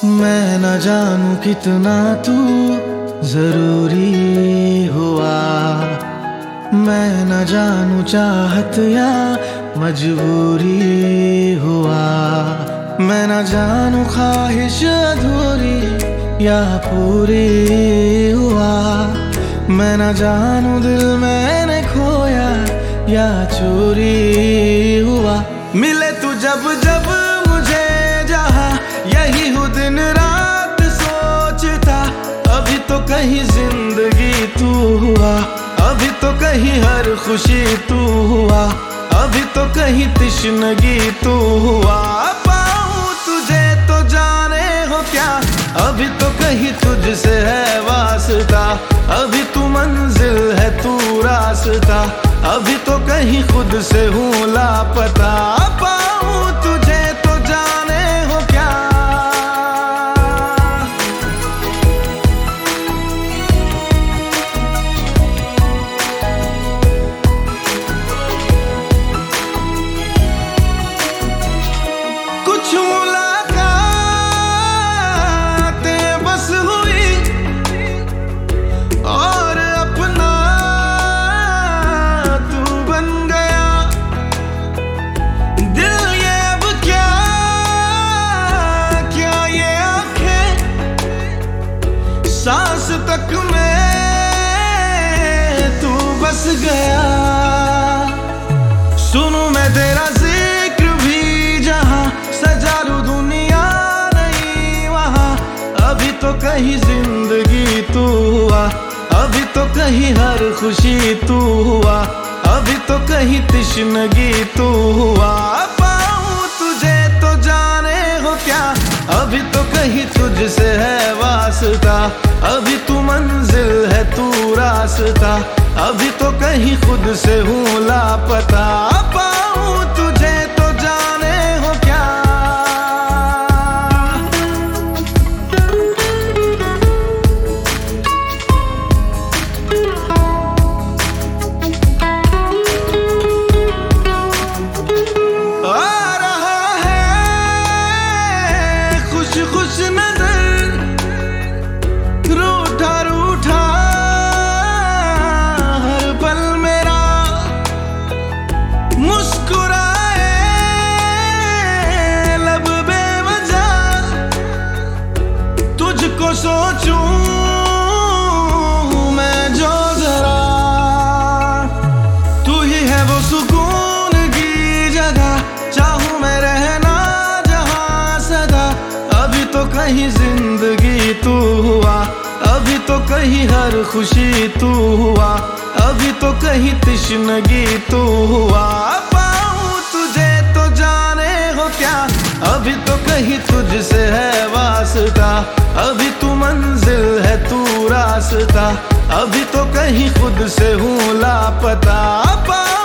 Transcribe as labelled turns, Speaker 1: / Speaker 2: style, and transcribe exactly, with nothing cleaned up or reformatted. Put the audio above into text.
Speaker 1: मैं न जानू कितना तू जरूरी हुआ, मैं न जानू चाहत या मजबूरी हुआ, मैं न जानू ख्वाहिश अधूरी या पूरी हुआ, मैं न जानू दिल मैंने खोया या चोरी हुआ। मिले तू जब जब मुझे जहाँ, यही हूँ दिन रात सोचता। अभी तो कहीं जिंदगी तू हुआ, अभी तो कहीं हर खुशी तू हुआ, अभी तो कहीं तिश्नगी तू हुआ। पाऊँ तुझे तो जाने हो क्या, अभी तो कहीं तुझसे है वास्ता। अभी तू मंजिल है तू रास्ता, अभी तो कहीं खुद से हूँ लापता। पाऊँ तुझे तो जाने हो क्या। कुछ मुलाकातें बस हुई और अपना तू बन गया। दिल ये अब क्या क्या ये आंखें, सांस तक में तू बस गया। सुनूं मैं तेरा जिक्र भी जहां, सजा लूं दुनिया नहीं वहां। अभी तो कहीं जिंदगी तू हुआ, अभी तो कहीं हर खुशी तू हुआ, अभी तो कहीं तिश्नगी तू हुआ। पाऊँ तुझे तो जाने हो क्या, अभी तो कहीं तुझसे है वास्ता। अभी तू मंजिल है तू रास्ता, अभी तो कहीं खुद से हूँ लापता। पाऊँ तुझे तो जाने हो क्या। आ रहा है खुश खुश नजर, रूठा रूठा हर पल मेरा। मुस्कुराए लब बेवजह, तुझको सोचूं मैं जो जरा। तू ही है वो सुकून की जगह, चाहूं मैं रहना जहां सदा। अभी तो कहीं जिंदगी तू हुआ, अभी तो कहीं हर खुशी तू हुआ, अभी तो कहीं तिश्नगी तू हुआ। पाऊँ तुझे तो जाने हो क्या, अभी तो कहीं तुझसे है वास्ता। अभी तू मंजिल है तू रास्ता, अभी तो कहीं खुद से हूँ लापता।